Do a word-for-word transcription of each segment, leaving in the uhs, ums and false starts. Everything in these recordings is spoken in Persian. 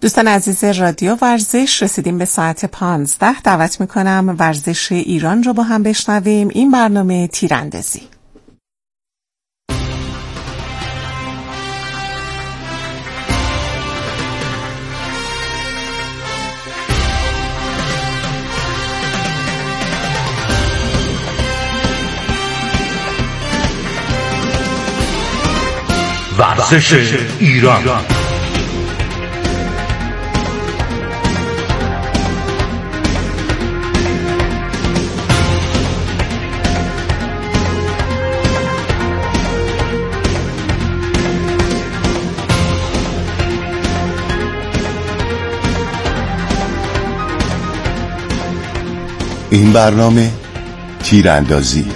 دوستان عزیز رادیو ورزش، رسیدیم به ساعت پانزده. دعوت میکنم ورزش ایران رو با هم بشنویم. این برنامه تیراندازی. ورزش ایران. این برنامه تیراندازی.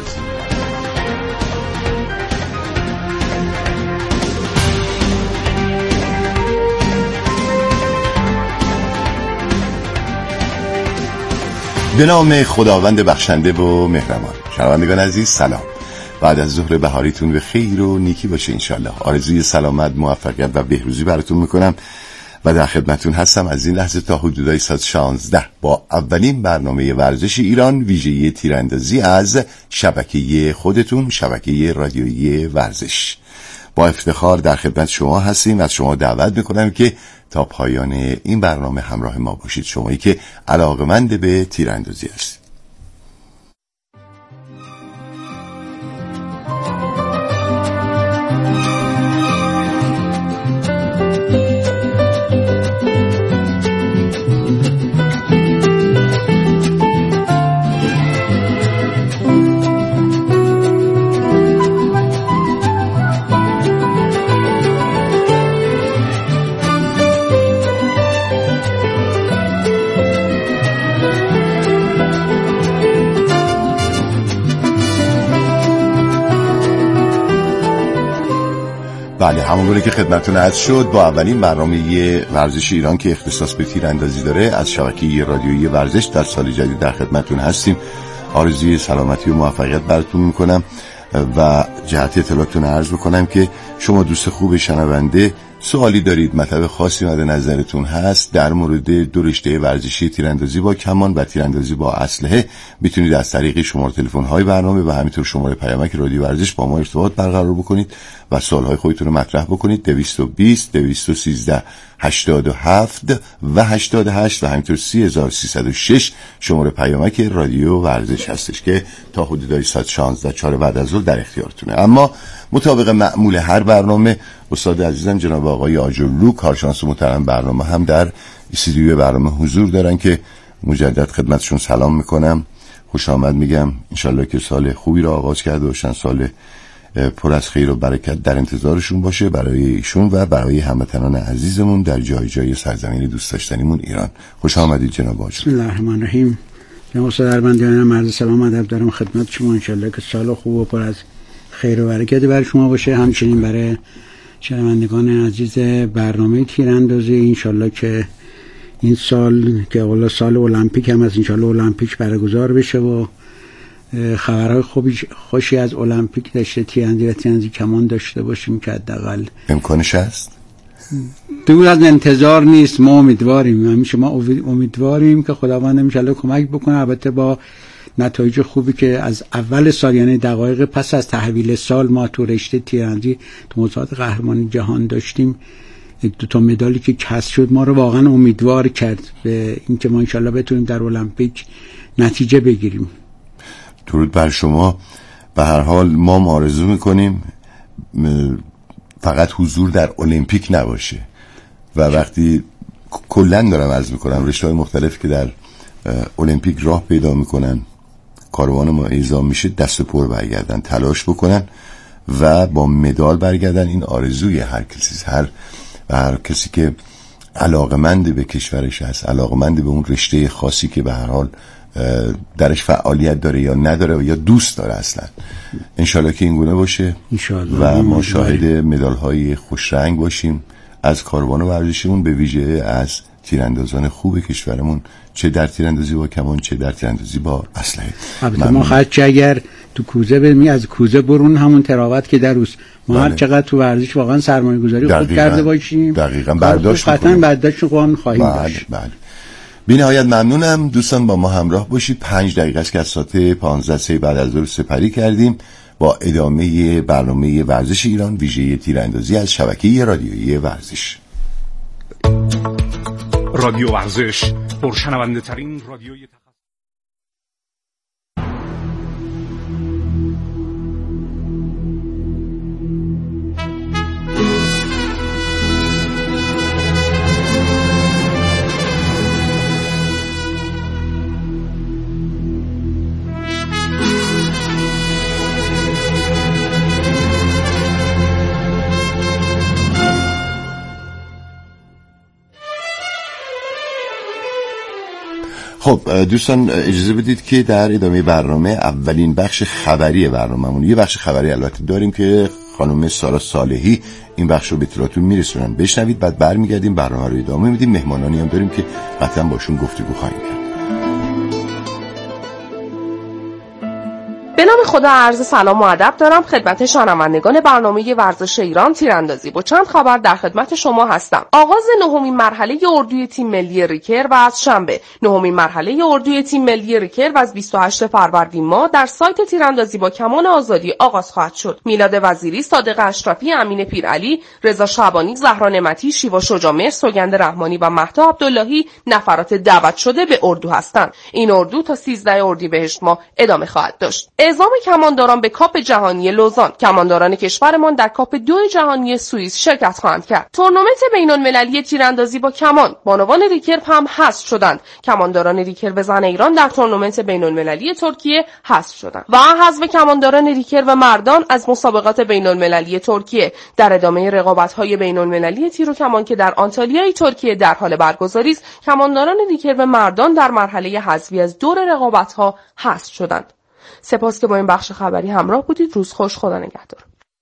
به نام خداوند بخشنده و مهربان. شنوندگان عزیز سلام. بعد از ظهر بهاریتون به خیر و نیکی باشه انشالله. آرزوی سلامت، موفقیت و بهروزی براتون میکنم و در خدمتون هستم از این لحظه تا حدودای ساعت شانزده با اولین برنامه ورزش ایران، ویژگی تیراندازی از شبکه خودتون، شبکه رادیویی ورزش. با افتخار در خدمت شما هستیم. از شما دعوت میکنم که تا پایان این برنامه همراه ما باشید، شمایی که علاقمند به تیراندازی هستید. بله، همونگونه که خدمتتون عرض شد، با اولین برنامه ورزش ایران که اختصاص به تیراندازی داره از شبکه رادیویی ورزش در سال جدید در خدمتتون هستیم. آرزوی سلامتی و موفقیت براتون میکنم و جهت اطلاعاتتون عرض میکنم که شما دوست خوب شنونده سوالی دارید، مطلب خاصی مد نظرتون هست در مورد دو رشته ورزشی تیراندازی با کمان و تیراندازی با اسلحه، میتونید از طریق شماره تلفن های برنامه و همینطور شماره پیامک رادیو ورزش با ما ارتباط برقرار بکنید و سوالهای خودتون رو مطرح بکنید. دویست و بیست دویست و سیزده هشتاد و هفت و هشتاد و هشت و همینطور سی هزار و سیصد و شش شماره پیامک رادیو ورزش هستش که تا حدودای ساعت شانزده چهار بعد از ظهر در اختیارتونه. اما مطابق معمول هر برنامه، استاد عزیزم جناب آقای آجرلو، کارشناس محترم برنامه، هم در استودیوی برنامه حضور دارن که مجدد خدمتشون سلام میکنم، خوش آمد میگم. انشالله که سال خوبی را آغاز کرده باشن، سال پر از خیر و برکت در انتظارشون باشه برای ایشون و برای هموطنان عزیزمون در جای جای سرزمین دوست داشتنیمون ایران. خوش آمدید جناب آجرلو. بسم الله الرحمن الرحیم. جناب استاد ارمندیان، عرض سلام و ادب دارم خدمت شما. انشالله که سال خوب و پر از خیر و برکتی برای شما باشه، همچنین برای شنوندگان عزیز برنامه تیراندازی. انشالله که این سال که اول سال المپیک هم از انشالله المپیک برگزار بشه و خبرهای خوبی خوشی از المپیک داشته تیراندازی و تیراندازی کمان داشته باشیم که حداقل امکانش هست. دور از انتظار نیست، ما امیدواریم، همیشه ما امیدواریم که خداوند انشالله کمک بکنه، البته با نتایج خوبی که از اول سال، یعنی دقایق پس از تحویل سال، ما تو رشته تیراندازی تو مسابقات قهرمانی جهان داشتیم. یک دو تا مدالی که کسب شد ما رو واقعا امیدوار کرد به اینکه ما انشالله بتونیم در المپیک نتیجه بگیریم. درود بر شما. به هر حال ما آرزو میکنیم فقط حضور در المپیک نباشه و وقتی کلن دارم عرض میکنم رشته‌های مختلف که در المپیک راه پیدا میکنن، کاروان ما اعزام میشه، دست پر برگردن، تلاش بکنن و با مدال برگردن. این آرزوی هر کسی، هر هر کسی که علاقمند به کشورش هست، علاقمند به اون رشته خاصی که به هر حال درش فعالیت داره یا نداره یا دوست داره اصلا. انشالله که این گونه باشه و ما شاهد مدال های خوش رنگ باشیم از کاروان ورزشیمون، به ویژه از تیراندازان خوب کشورمون، چه در تیراندازی با کمان چه در تیراندازی با اسلحه. البته ما خرچه اگر تو کوزه بریم از کوزه برون همون تراوت که در روز ما هر چقدر تو ورزش واقعا سرمایه گذاری خود کرده باشیم دقیقاً برداشت قطعاً برداشت قانون خواهیم بله داشت. بله. بی نهایت ممنونم دوستان، با ما همراه باشید. پنج دقیقه است که از ساعت پانزده سه بعد از ظهر سپری کردیم با ادامه برنامه ورزش ایران ویژه تیراندازی از شبکه رادیویی ورزش. رادیو ورزش، پرشنونده ترین رادیوی خب دوستان اجازه بدید که در ادامه برنامه اولین بخش خبری برنامه‌مون، یه بخش خبری البته داریم که خانم سارا صالحی این بخش رو به اطلاعتون میرسونن، بشنوید بعد برمیگردیم برنامه رو ادامه میدیم. مهمانانی هم داریم که قطعا باشون گفتگو خواهیم کرد. به نام خدا عرض سلام و ادب دارم خدمت شنوندگان برنامه ورزش ایران تیراندازی. با چند خبر در خدمت شما هستم. آغاز نهمین مرحله اردوی تیم ملی ریکرو از شنبه. نهمین مرحله اردوی تیم ملی ریکرو از بیست و هشتم فروردین ماه در سایت تیراندازی با کمان آزادی آغاز خواهد شد. میلاد وزیری، صادق اشرفی، امین پیرعلی، رضا شعبانی، زهرا نعمتی، شیوا شجاعمهر، سوگند رحمانی و مهدا عبداللهی نفرات دعوت شده به اردو هستند. این اردو تا سیزدهم اردیبهشت ماه ادامه خواهد داشت. اعزام کمانداران به کاپ جهانی لوزان. کمانداران کشورمان در کاپ دو جهانی سوئیس شرکت خواهند کرد. تورنمنت بین‌المللی تیراندازی با کمان. بانوان ریکرو هم حذف شدند. کمانداران ریکرو زن ایران در تورنمنت بین‌المللی ترکیه حذف شدند. و حذف کمانداران ریکرو مردان از مسابقات بین‌المللی ترکیه. در ادامه رقابت‌های بین‌المللی تیر و کمان که در آنتالیای ترکیه در حال برگزاری است، کمانداران ریکرو مردان در مرحله حذفی از دور رقابت‌ها حذف شدند. سپاس که با این بخش خبری همراه بودید. روز خوش، خدا نگهدار.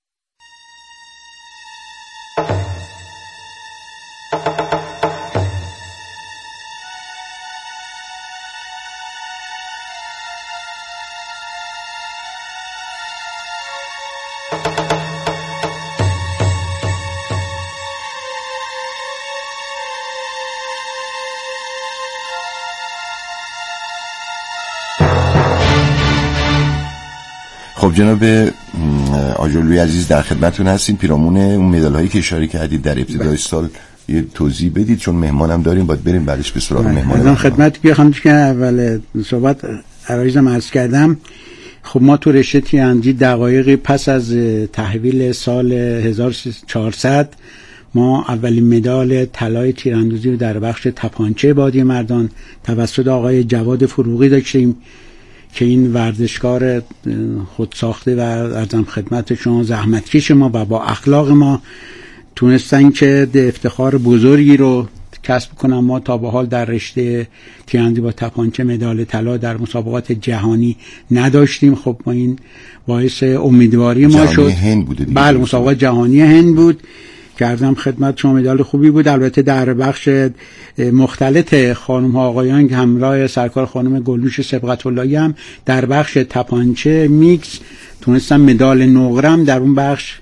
خب جناب آجرلوی عزیز در خدمتتون هستیم. پیرامون اون مدال هایی که اشاره کردید در ابتدای سال یه توضیح بدید، چون مهمانم داریم باید بریم بعدش به سراغ مهمان. من خدمت که خانم که اول صحبت عرایزم عرض کردم، خب ما تو رشته تیراندازی دقایقی پس از تحویل سال هزار و چهارصد ما اولین مدال طلای تیراندازی رو در بخش تپانچه بادی مردان توسط آقای جواد فروغی داشتیم که این ورزشکار خودساخته و ارزم خدمت شما زحمتکش ما و با اخلاق ما تونستن که افتخار بزرگی رو کسب کنن. ما تا به حال در رشته تیراندازی با تپانچه مدال طلا در مسابقات جهانی نداشتیم. خب ما این باعث امیدواری ما شد. هند بوده دیگه. بله مسابقات جهانی هند بود که ارزم خدمت شما مدال خوبی بود. البته در بخش مختلط خانم ها آقایان که همراه سرکار خانم گلنوش سبقت اللهی هم در بخش تپانچه میکس تونستن مدال نقرم در اون بخش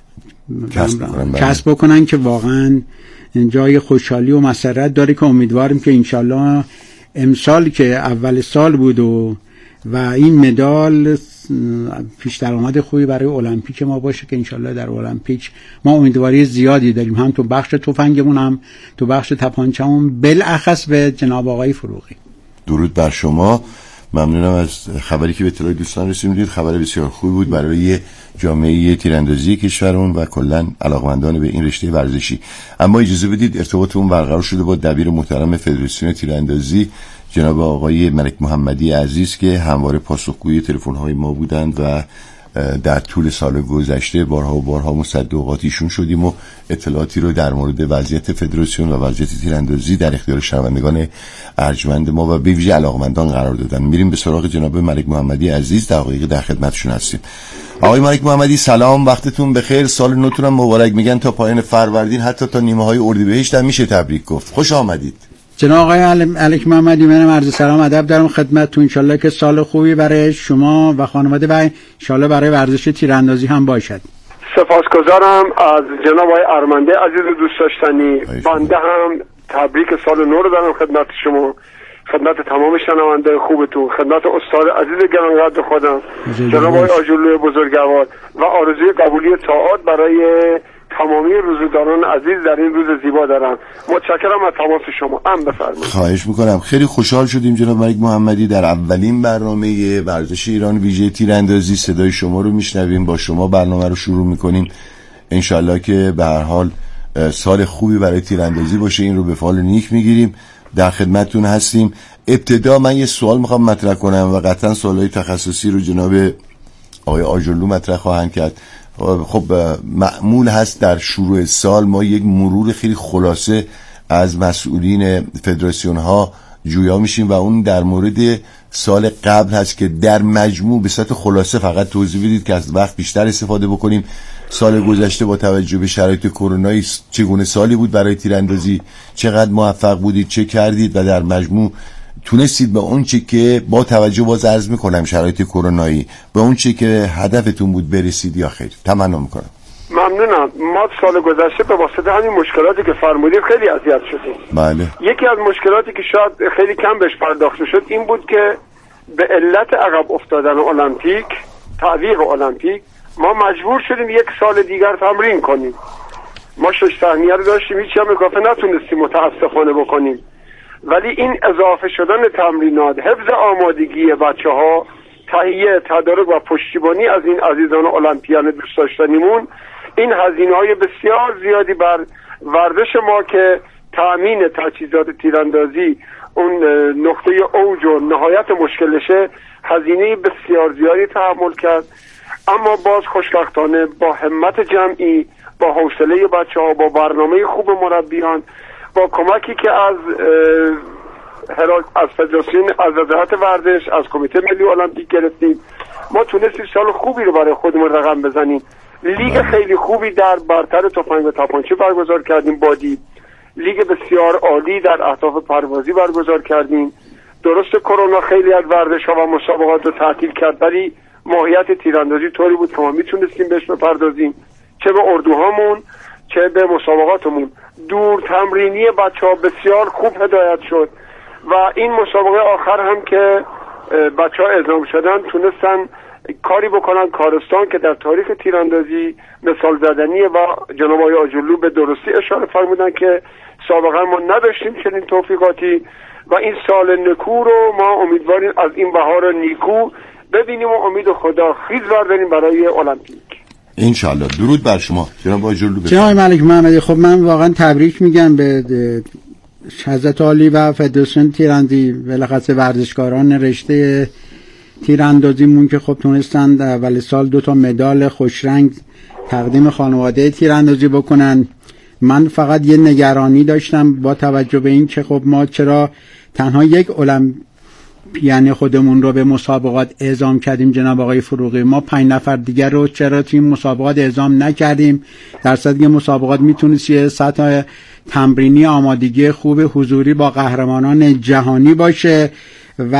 کسب بکنن که واقعا جای خوشحالی و مسرت داره که امیدواریم که انشالله امسال که اول سال بود و و این مدال پیش درآمد خوبی برای المپیک ما باشه که انشالله در المپیک ما امیدواری زیادی داریم، هم تو بخش تفنگمون هم تو بخش تپانچه‌مون، بالاخص به جناب آقای فروغی. درود بر شما. ممنونم از خبری که به اطلاع دوستان رسوندید. خبر بسیار خوبی بود برای جامعه تیراندازی کشورمون و کلا علاقمندان به این رشته ورزشی. اما اجازه بدید ارتباطمون برقرار شده با دبیر محترم فدراسیون تیراندازی جناب آقای ملک محمدی عزیز که همواره پاسخگوی تلفن‌های ما بودند و در طول سال گذشته بارها و بارها مصدق ایشون شدیم و اطلاعاتی رو در مورد وضعیت فدراسیون و وضعیت تیراندازی در اختیار شنوندگان ارجمند ما و به ویژه علاقمندان قرار دادن. میریم به سراغ جناب ملک محمدی عزیز، دقایق در خدمتشون هستیم. آقای ملک محمدی سلام، وقتتون بخیر. سال نوتون هم مبارک. میگن تا پایان فروردین حتی تا نیمه های اردیبهشت هم میشه تبریک گفت. خوش آمدید. جناب آقای ملک محمدی، منم عرض سلام ادب دارم خدمتتون. ان شاءالله که سال خوبی برای شما و خانواده و ان شاءالله برای ورزش تیراندازی هم باشد. سپاسگزارم از جناب آقای ارمنده عزیز و دوست داشتنی. بنده هم تبریک سال نو رو دارم خدمت شما، خدمت تمام شنونده خوبتون، خدمت استاد عزیز گرانقدر خودم جناب آقای آجرلوی بزرگوار و آرزوی قبولی طاعات برای تمامی روزداران عزیز در این روز زیبا دارم. متشکرم از تماس شما. ام بفرمایید. خواهش میکنم. خیلی خوشحال شدیم جناب ملک محمدی در اولین برنامه ورزش ایران ویژه تیراندازی صدای شما رو میشنویم، با شما برنامه رو شروع میکنیم. انشالله که به هر حال سال خوبی برای تیراندازی باشه، این رو به فال نیک میگیریم. در خدمتتون هستیم. ابتدا من یه سوال میخوام مطرح کنم و قطعا سوالای تخصصی رو جناب آقای آجرلو مطرح خواهند کرد. خب معمول هست در شروع سال ما یک مرور خیلی خلاصه از مسئولین فدراسیون ها جویا میشیم و اون در مورد سال قبل هست که در مجموع به صورت خلاصه فقط توضیح بدید که از وقت بیشتر استفاده بکنیم. سال گذشته با توجه به شرایط کرونایی چگونه سالی بود برای تیراندازی، چقدر موفق بودید، چه کردید و در مجموع تونستید به اون چی که با توجه باز عرض میکنم شرایط کرونایی به اون چی که هدفتون بود برسید یا خیر؟ تمنا میکنم. ممنونم. ما سال گذشته به واسطه همین مشکلاتی که فرمودید خیلی اذیت شدیم. بله. یکی از مشکلاتی که شاید خیلی کم بهش پرداخته شد این بود که به علت عقب افتادن المپیک، تعویق المپیک، ما مجبور شدیم یک سال دیگر تمرین کنیم. ما شش سهمیه رو داشتیم، هیچ هم اضافه نتونستیم متاسفانه بکنیم. ولی این اضافه شدن تمرینات، حفظ آمادگی بچه ها، تهیه، تدارک و پشتیبانی از این عزیزان المپیان دوست داشتنیمون، این هزینه‌های بسیار زیادی بر ورزش ما که تأمین تجهیزات تیراندازی اون نقطه اوج و نهایت مشکلشه، هزینه بسیار زیادی تحمل کرد. اما باز خوشبختانه با همت جمعی، با حوصله بچه‌ها، با برنامه خوب مربیان، با کمکی که از از فدراسیون، از وزارت ورزش، از کمیته ملی المپیک گرفتیم، ما تونستیم سال خوبی رو برای خودمون رقم بزنیم. لیگ خیلی خوبی در برتر تفنگ و تپانچه برگزار کردیم، بادی لیگ بسیار عالی در اهداف پروازی برگزار کردیم. درست کرونا خیلی از ورزش‌ها و مسابقات رو تعطیل کرد، ولی ماهیت تیراندازی طوری بود که ما میتونستیم بهش بپردازیم، چه به اردوهامون چه به مسابقاتمون. دور تمرینی بچه‌ها بسیار خوب هدایت شد و این مسابقه آخر هم که بچه‌ها اعزام شدن تونستن کاری بکنن کارستان که در تاریخ تیراندازی مثال زدنیه و جناب آقای آجرلو به درستی اشاره فرمودن که سابقا ما نداشتیم چنین توفیقاتی و این سال نکو رو ما امیدواریم از این بهار نیکو ببینیم و امید خدا خیز برداریم برای المپیک انشالله. درود بر شما جناب آجرلو. جناب ملک محمدی، خب من واقعا تبریک میگم به حضرت عالی و فدراسیون تیراندازی، بالاخره ورزشکاران رشته تیراندازیمون که خب تونستن اول سال دو تا مدال خوشرنگ تقدیم خانواده تیراندازی بکنن. من فقط یه نگرانی داشتم با توجه به این که خب ما چرا تنها یک المپیان خودمون رو به مسابقات اعزام کردیم جناب آقای فروغی، ما پنج نفر دیگر رو چرا توی مسابقات اعزام نکردیم؟ در صورتی که مسابقات میتونست یه سطح تمرینی آمادگی خوب حضوری با قهرمانان جهانی باشه و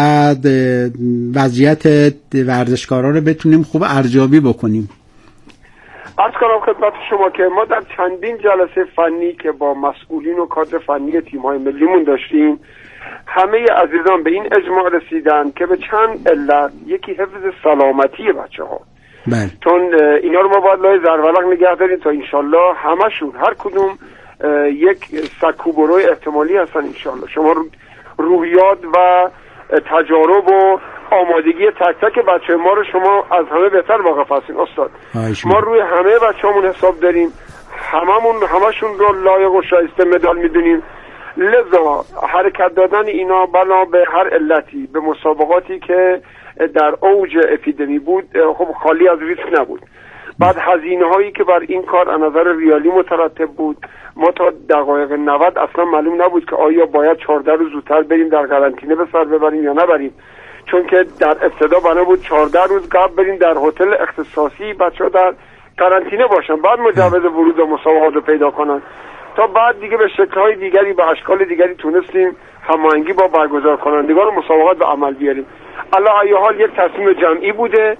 وضعیت ورزشکارا رو بتونیم خوب ارزیابی بکنیم. عرض کنم خدمت شما که ما در چندین جلسه فنی که با مسئولین و کادر فنی تیم‌های ملیمون داشتیم، همه عزیزان به این اجماع رسیدن که به چند علت، یکی حفظ سلامتی بچه‌ها، بله، چون اینا رو ما باید لای زرولق نگه داریم تا انشالله همشون هر کدوم یک سکوبروی احتمالی هستن انشالله. شما روحیات و تجارب و آمادگی تک تک بچه ما رو شما از همه بهتر واقف هستین استاد. ما روی همه بچه همون حساب داریم، هممون همشون رو لایق و شایسته مدال میدونیم. لذا حرکت دادن اینا بنا به هر علتی به مسابقاتی که در اوج اپیدمی بود خب خالی از ریسک نبود. بعد هزینه هایی که بر این کار از نظر ریالی مترتب بود، ما تا دقایق نود اصلا معلوم نبود که آیا باید چهارده روز زودتر بریم در قرنطینه به سر ببریم یا نبریم، چون که در ابتدا بنا بود چهارده روز قبل بریم در هتل اختصاصی بچه‌ها در قرنطینه باشن، بعد مجوز ورود به مسابقات رو پیدا کنن. تا بعد دیگه به شکل‌های دیگری، به اشکال دیگری تونستیم هماهنگی با برگزار کنندگان مسابقات به عمل بیاریم. علی ای حال یک تصمیم جمعی بوده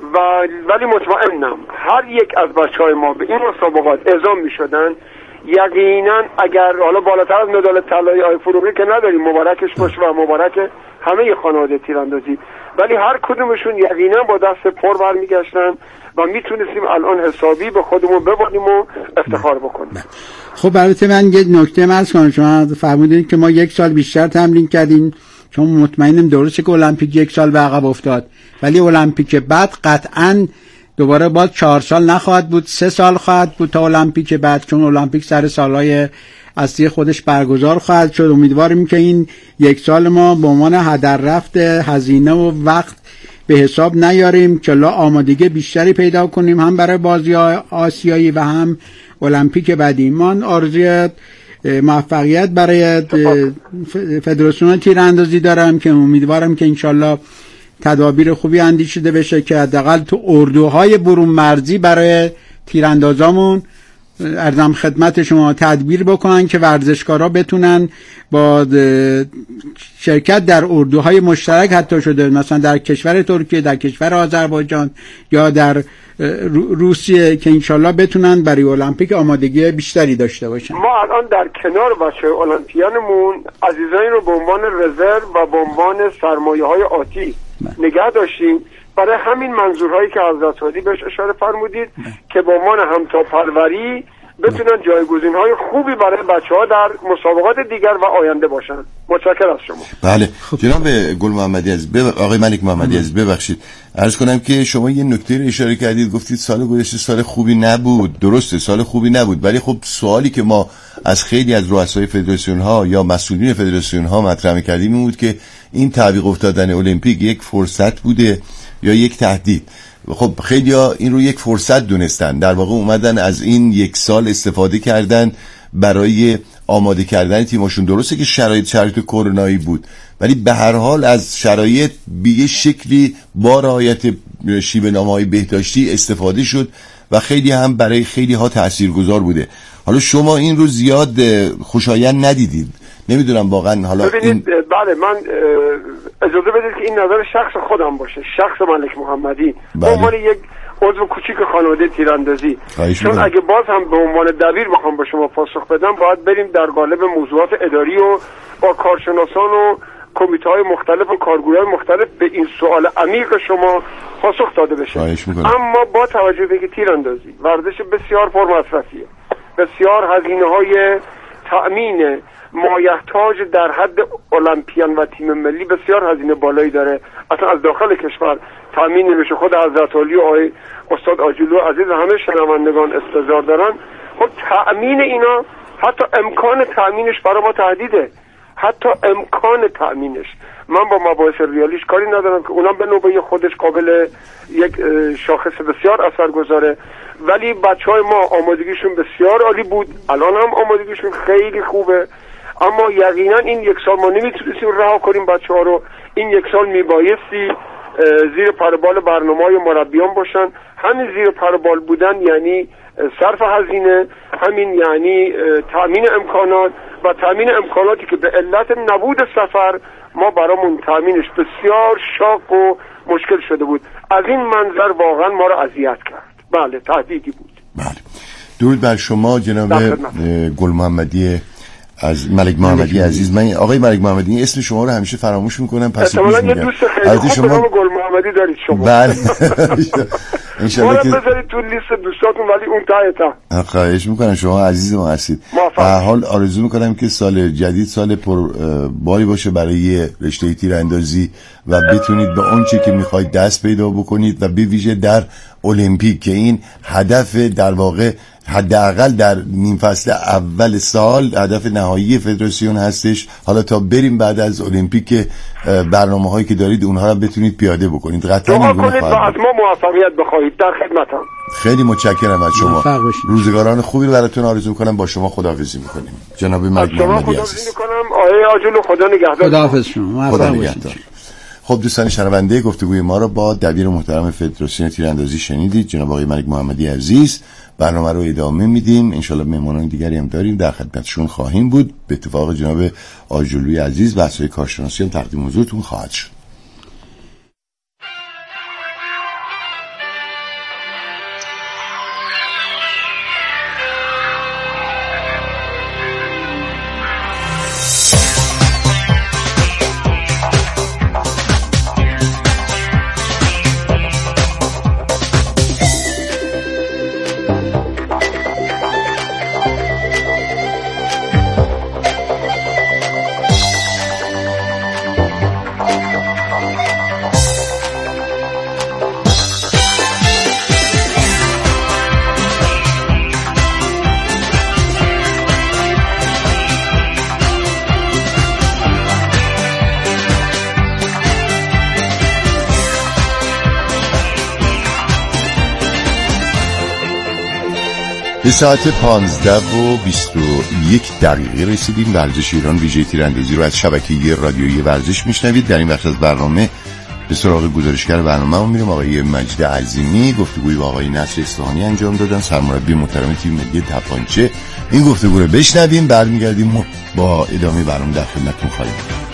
و ولی مطمئنم هر یک از بچهای ما به این مسابقات اعزام میشدن، یقینا اگر حالا بالاتر از مدال طلای آی فروغی که نداریم، مبارکش باشه و مبارک همه خانواده تیراندازی، ولی هر کدومشون یقینا با دست پر برمیگشتن و میتونستیم الان حسابی به خودمون ببریم و افتخار بکنیم. خب البته من یه نکته عرض کنم، شما فرمودید که ما یک سال بیشتر تمرین کردیم، چون مطمئنم درسته که المپیک یک سال به عقب افتاد، ولی المپیک بعد قطعاً دوباره باز چهار سال نخواهد بود، سه سال خواهد بود تا المپیک بعد، چون المپیک سر سالهای اصلی خودش برگزار خواهد شد. امیدواریم که این یک سال ما به عنوان هدر رفت هزینه و وقت به حساب نیاریم، که لا آمادگی بیشتری پیدا کنیم هم برای بازی آسیایی و هم المپیک بعدی. من آرزوی موفقیت برای فدراسیون تیراندازی دارم که امیدوارم که انشالله تدابیر خوبی اندیشیده بشه که حداقل تو اردوهای برون مرزی برای تیراندازامون ارزم خدمت شما تدبیر بکنن که ورزشکارا بتونن با شرکت در اردوهای مشترک حتی شده، مثلا در کشور ترکیه، در کشور آذربایجان یا در روسیه، که انشالله بتونن برای المپیک آمادگی بیشتری داشته باشن. ما الان در کنار بچه المپیانمون عزیزانی رو به عنوان رزرو و به عنوان سرمایه های آتی نگه داشتیم، برای همین منظورهایی که حضرت عالی بهش اشاره فرمودید که به عنوان همتاپروری بتونن جایگزین‌های خوبی برای بچه‌ها در مسابقات دیگر و آینده باشن. متشکرم از شما. بله جناب گل محمدی عزیز، بب... آقای ملک محمدی عزیز ببخشید عرض کنم که شما یه نکته رو اشاره کردید، گفتید سال گذشته سال خوبی نبود. درسته سال خوبی نبود، ولی خب سوالی که ما از خیلی از رؤسای فدراسیون ها یا مسئولین فدراسیون ها مطرح کردیم این بود که این تعویق افتادن المپیک یک فرصت بوده یا یک تهدید. خب خیلی‌ها این رو یک فرصت دونستن، در واقع اومدن از این یک سال استفاده کردن برای آماده کردن تیمشون. درسته که شرایط شرایط کرونایی بود، ولی به هر حال از شرایط به یه شکلی با رعایت شیوه‌نامه‌های بهداشتی استفاده شد و خیلی هم برای خیلی ها تاثیرگذار بوده. حالا شما این رو زیاد خوشایند ندیدید، نمیدونم واقعا. حالا ببینید این... بله من اجازه بدید که این نظر شخص خودم باشه، شخص ملک محمدی به عنوان یک عضو کوچیک خانواده تیراندازی، چون اگه باز هم به عنوان دبیر بخوام به شما پاسخ بدم باید بریم در قالب موضوعات اداری و با کارشناسان و کمیته‌های مختلف و کارگروهای مختلف به این سوال عمیق شما پاسخ داده بشه. اما با توجه به که تیراندازی ورزش بسیار پرمصرفیه، بسیار هزینه‌های تأمین مایحتاج در حد المپیان و تیم ملی بسیار هزینه بالایی داره. اصلا از داخل کشور تأمین نمیشه. خود حضرت عالی و آقای استاد آجلو عزیز همه شنوندگان استظهار دارن. خب تأمین اینا، حتی امکان تأمینش برای ما تهدیده، حتی امکان تأمینش. من با مباحث ریالیش کاری ندارم که اونم به نوبه خودش قابل یک شاخص بسیار اثرگذاره، ولی بچهای ما آمادگیشون بسیار عالی بود، الان هم آمادگیشون خیلی خوبه. اما یقینا این یک سال ما نمیتونستیم رها کنیم بچه ها رو. این یک سال میبایستی زیر پربال برنامه‌های مربیان باشن. همین زیر پربال بودن یعنی صرف هزینه، همین یعنی تامین امکانات و تامین امکاناتی که به علت نبود سفر ما برامون تامینش بسیار شاق و مشکل شده بود. از این منظر واقعا ما رو اذیت کرد. بله تهدیدی بود. بله درود بر شما جناب گل محمدی از ملک محمدی عزیز. من آقای ملک محمدی این اسم شما رو همیشه فراموش میکنم، پس احتمالاً یه دوست خیلی خوب شما... به نام گل محمدی دارید شما. بله ان شاء الله که بذارید تو لیست دوستاتون، ولی اون ته ته. خواهش میکنم، شما عزیز ما هستید. به هر حال آرزو میکنم که سال جدید سال پر باری باشه برای رشته تیراندازی و بتونید به اون چیزی که میخواید دست پیدا بکنید و به ویژه در المپیک که این هدف در واقع حداقل در نیم فصل اول سال هدف نهایی فدراسیون هستش. حالا تا بریم بعد از المپیک برنامه هایی که دارید اونها رو بتونید پیاده بکنید. قطعا دعا کنید و از ما موفقیت بخواهید. در خدمتم. خیلی متشکرم از شما. روزگاران خوبی رو براتون آرزو میکنم. با شما خداحافظی میکنیم جناب ملک محمدی عزیز. میکنم آقای آجلو خدا نگهدار. خداحافظ شما. خدا نگهدار. خب دوستان شنونده گفتگوی ما رو با دبیر محترم فدراسیون تیراندازی شنیدید، جناب آقای ملک محمدی عزیز. برنامه رو ادامه میدیم، انشالله مهمانان دیگری هم داریم، در خدمتشون خواهیم بود. به اتفاق جناب آجلوی عزیز بحث‌های کارشناسی هم تقدیم حضورتون خواهد شد. ساعت پانزده و بیست و یک دقیقه رسیدیم. ورزش ایران ویژه تیراندازی رو از شبکه رادیویی ورزش میشنوید. در این بخش از برنامه به سراغ گزارشگر برنامه هم میریم. آقای مجید عظیمی گفتگوی با آقای نصر اصفهانی انجام دادن، سرمربی محترم تیم ملی تپانچه. این گفتگو رو بشنویم، برمیگردیم با ادامه برنامه در خدمتتون خواهیم بود.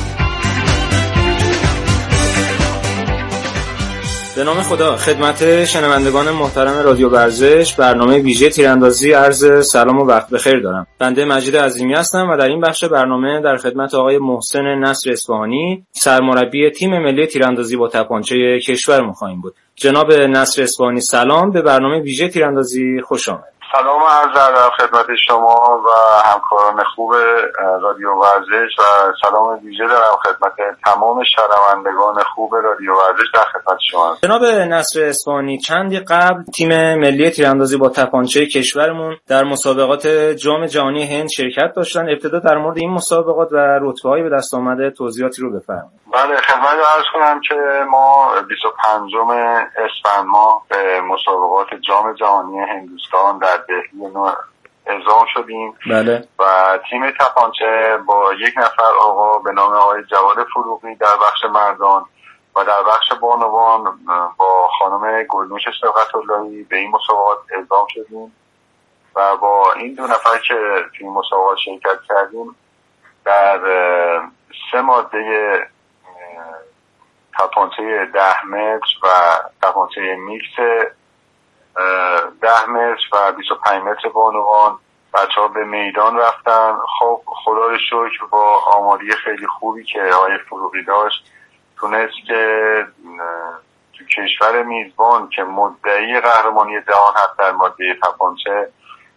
به نام خدا، خدمت شنوندگان محترم رادیو ورزش برنامه ویژه تیراندازی عرض سلام و وقت بخیر دارم. بنده مجید عظیمی هستم و در این بخش برنامه در خدمت آقای محسن نصر اصفهانی، سرمربی تیم ملی تیراندازی با تپانچه کشورمون خواهیم بود. جناب نصر اصفهانی سلام، به برنامه ویژه تیراندازی خوش آمد. سلام عرض ادب خدمت شما و همکاران خوب رادیو ورزش و سلام ویژه دارم خدمت تمام شنوندگان خوب رادیو ورزش در خدمت شما. جناب نصر اصفهانی، چندی قبل تیم ملی تیراندازی با تپانچه کشورمون در مسابقات جام جهانی هند شرکت داشتن. ابتدا در مورد این مسابقات و رتبه‌های به دست آمده توضیحاتی رو بفرمایید. بله، خدمت عرض کنم که ما بیست و پنجم اسفند ماه به مسابقات جام جهانی هندوستان در دهلی اعزام شدیم. بله. و تیم تپانچه با یک نفر آقا به نام آقای جواد فروغی در بخش مردان و در بخش بانوان با خانم گلنوش صبغت‌اللهی به این مسابقات اعزام شدیم و با این دو نفر که توی این مسابقات شرکت کردیم در سه ماده تپانچه ده متر و تپانچه میکس ده متر و بیست و پنج متر بانوان بچه ها به میدان رفتن. خب خدا رو شکر با آمادگی خیلی خوبی که آقای فروغی داشت تونست که تو کشور میزبان که مدعی قهرمانی جهان هست در ماده تپانچه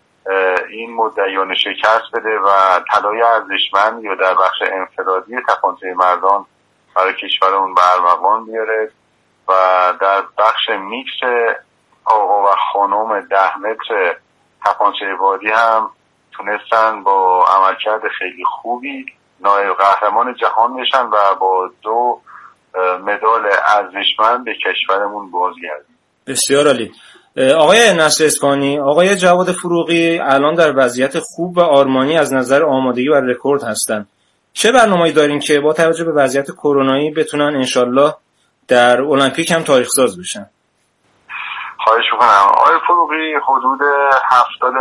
این مدعیان شکست بده و طلای ارزشمند یا در بخش انفرادی تپانچه مردان برای کشورمون به ارمغان بیاره و در بخش میکس آقا و خانم ده متر تپانچه وادی هم تونستن با عملکرد خیلی خوبی نایب قهرمان جهان بشن و با دو مدال ارزشمند به کشورمون بازگردیم. بسیار عالی. آقای نصر اصفهانی، آقای جواد فروغی الان در وضعیت خوب و آرمانی از نظر آمادگی و رکورد هستن. چه برنامه‌ای دارین که با توجه به وضعیت کرونایی بتونن انشالله در المپیک هم تاریخ ساز بشن؟ خواهش می‌کنم. آقای فروغی حدود هفتاد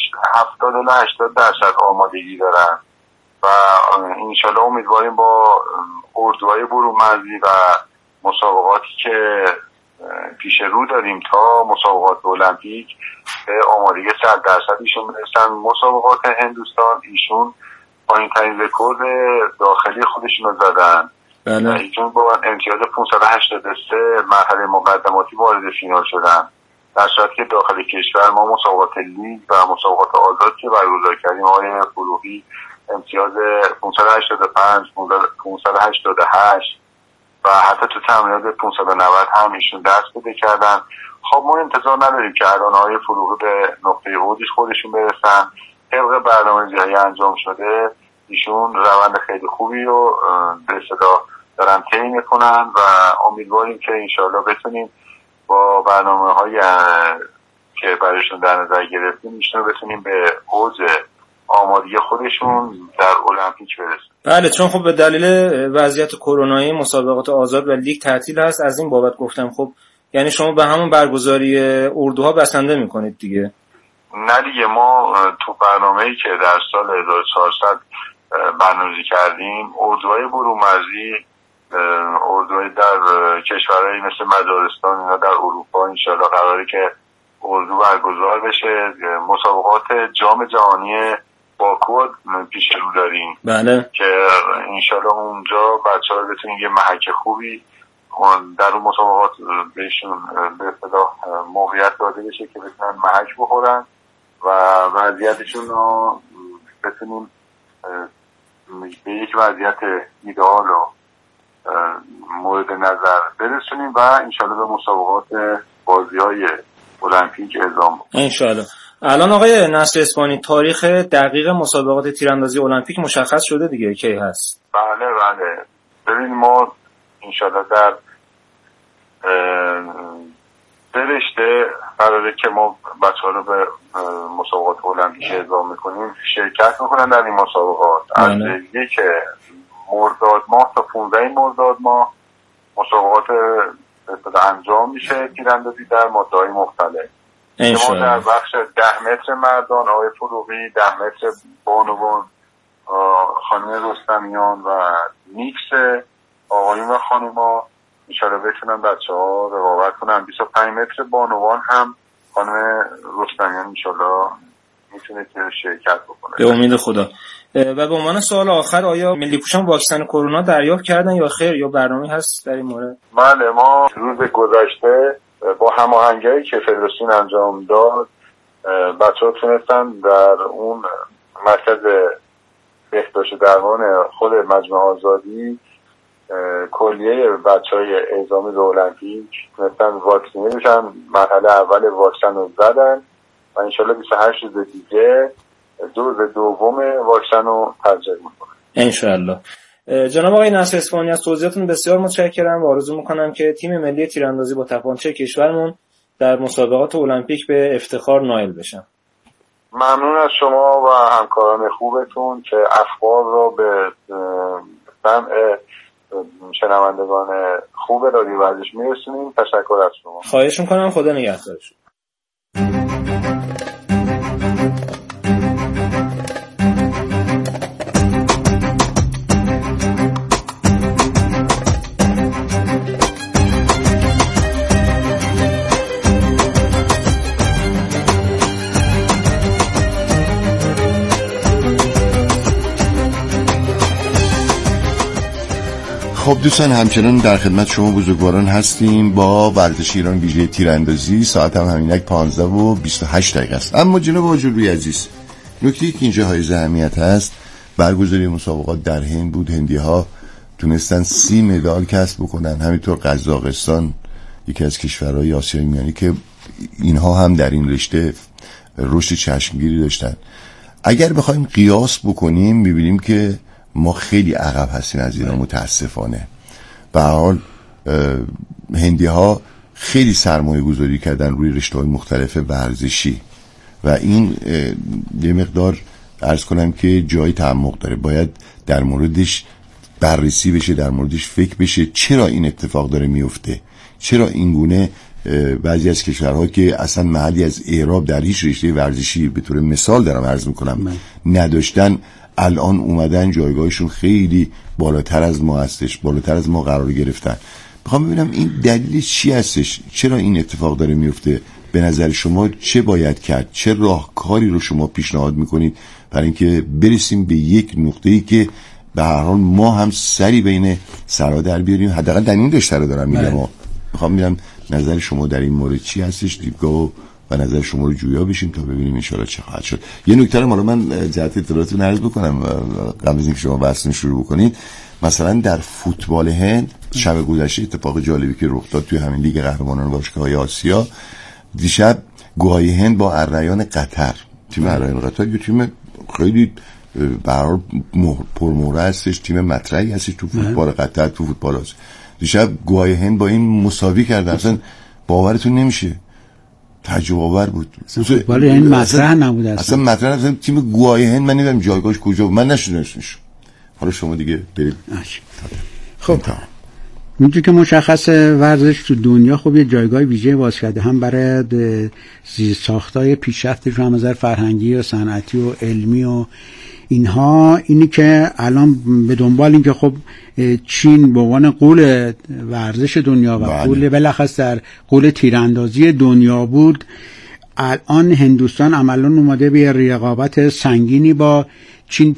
الی هشتاد درصد آمادگی دارن و انشالله امیدواریم با اردوهای برومرزی و مسابقاتی که پیش رو داریم تا مسابقات المپیک به آمادگی صد درصد ایشون برسن. مسابقات هندوستان ایشون پایین ترین رکورد داخلی خودشون رو زدن. بله. ایشون با امتیاز پانصد و هشتاد و سه مرحله مقدماتی وارد فینال شدن، در صورتی که داخل کشور ما مسابقات لیگ و مسابقات آزاد که برگزار کردیم آقای فروغی امتیاز پانصد و هشتاد و پنج، پانصد و هشتاد و هشت و حتی تو تمرینات پانصد و نود هم ایشون دست پیدا کردن. خب ما انتظار نداریم که الان آقای فروغی به نقطه اوجش خودشون برسن. طبق برنامه‌ریزی انجام شده ایشون روند خیلی خوبی رو به اصطلاح دارن طی میکنن و امیدواریم که انشالله بتونیم با برنامه‌های که برایشون در نظر گرفتیم ایشون بتونیم به اوج آمادگی خودشون در المپیک برسن. بله، چون خب به دلیل وضعیت کرونایی مسابقات آزاد و لیگ تعطیل هست، از این بابت گفتم. خب یعنی شما به همون برگزاری اردوها بسنده میکنید دیگه؟ نه دیگه، ما تو برنامه‌ای که در سال هزار و چهارصد برنامه‌ریزی کردیم اردوهای برومرزی، اردوهای در کشورهایی مثل مجارستان اینا در اروپا انشالله قراره که اردو برگزار بشه. مسابقات جام جهانی باکو پیش رو داریم. بله. که انشالله اونجا بچه‌ها بتونن یه محک خوبی در اون مسابقات بهشون به اصطلاح موقعیت داده بشه که بتونن محک بخورن و وضعیتشون رو بتونیم به یک وضعیت ایدئال و مورد نظر برسونیم و انشالله به مسابقات بازی‌های المپیک اعزام بکنیم انشالله. الان آقای نصر اصفهانی تاریخ دقیق مسابقات تیراندازی المپیک مشخص شده دیگه، کی هست؟ بله بله. ببین ما انشالله در سه رشته قراره که ما بچه‌ها رو به مسابقات المپیک اعزام میکنیم شرکت میکنن در این مسابقات. از یک مرداد ماه تا پانزده مرداد ماه مسابقات انجام میشه تیراندازی در مدت‌های مختلف. ما در بخش ده متر مردان آقای فروغی، ده متر بانوان خانم رستمیان و میکس آقایون و خانوما انشاءالله بتونن بچه ها رقابت کنن. بیست و پنج متر بانوان هم خانم رستمیان انشاءالله میتونه که شرکت بکنه به امید خدا. و به عنوان سوال آخر، آیا ملی پوشان واکسن کرونا دریافت کردن یا خیر، یا برنامه هست در این مورد؟ بله، ما روز گذشته با هماهنگی که فدراسیون انجام داد بچه‌ها تونستن در اون مرکز بهداشت درمان خود مجمع آزادی کلیه بچه‌های اعزامی به المپیک تونستن واکسینه بشن. مرحله اول واکسن رو زدن و انشالله بیست و هشت روز دیگه دوز دوم واکسن رو تجربه می‌کنن انشالله. جناب آقای نصر اصفهانی، از توضیحاتون بسیار متشکرم و آرزو میکنم که تیم ملی تیراندازی با تپانچه کشورمون در مسابقات المپیک به افتخار نائل بشن. ممنون از شما و همکاران خوبتون که اخبار رو به سمع شنوندگان خوب رادیو ورزش میرسونیم. تشکر از شما. خواهش میکنم. خدا نگهدارتون. خب دوستان، همچنان در خدمت شما بزرگواران هستیم با ورزش ایران ویژه تیراندازی. ساعت هم همینک پانزده و بیست و هشت دقیقه است. اما جناب آجروی عزیز، نکته‌ای که اینجا حائز اهمیت هست برگزاری مسابقات در هند بود. هندی ها تونستن سی مدال کسب بکنن. همینطور قزاقستان یکی از کشورهای آسیای میانی که اینها هم در این رشته رشد چشمگیری داشتن. اگر بخوایم قیاس بکنیم میبینیم که ما خیلی عقب هستیم از اینا متاسفانه. به هر حال هندی ها خیلی سرمایه گذاری کردن روی رشته‌های مختلف ورزشی و این یه مقدار عرض کنم که جای تعمق داره. باید در موردش بررسی بشه، در موردش فکر بشه چرا این اتفاق داره میفته، چرا این گونه بعضی از کشورها که اصلا محلی از اعراب در هیچ رشته ورزشی به طور مثال دارم عرض میکنم نداشتن، الان اومدن جایگاهشون خیلی بالاتر از ما هستش، بالاتر از ما قرار گرفتن. میخوام ببینم این دلیل چی هستش، چرا این اتفاق داره میفته؟ به نظر شما چه باید کرد؟ چه راهکاری رو شما پیشنهاد میکنید برای اینکه برسیم به یک نقطه‌ای که به هر حال ما هم سری بین سرا در بیاریم؟ حداقل در این رشته رو دارم میگم. میخوام ببینم نظر شما در این مورد چی هستش، دیدگاه و نظر شما رو جویا بشیم تا ببینیم ان شاءالله چه خواهد شد. یه نکته رو حالا من جهت اطلاعاتتون عرض بکنم قبل از اینکه شما بحثتون شروع بکنید. مثلا در فوتبال هند شب گذشته اتفاق جالبی که رخ داد توی همین لیگ قهرمانان باشگاه‌های آسیا، دیشب گواهی هند با الریان قطر، تیم الریان قطر یه تیم خیلی به هر حال پرمهره هستش، تیم مطرحی هستش تو فوتبال قطر، تو فوتبال آسیا. دیشب گواهی هند با این مساوی کردن. اصلا باورتون نمیشه، تعجب آور بود. فوتبال این مطرح نبود اصلا. اصلا مطرح نبود. تیم گواهی هند من نمیدونم جایگاهش کجا بود، من نشونستمش. حالا شما دیگه برید. خب میگه که مشخص ورزش تو دنیا خب یه جایگاه ویژه باز کرده، هم برای زیرساخت‌های پیشرفتش، هم از نظر فرهنگی و صنعتی و علمی و اینها. اینی که الان به دنبال این که خب چین به عنوان غول ورزش دنیا و غول بلخص در غول تیراندازی دنیا بود، الان هندوستان عملاً اومده به رقابت سنگینی با چین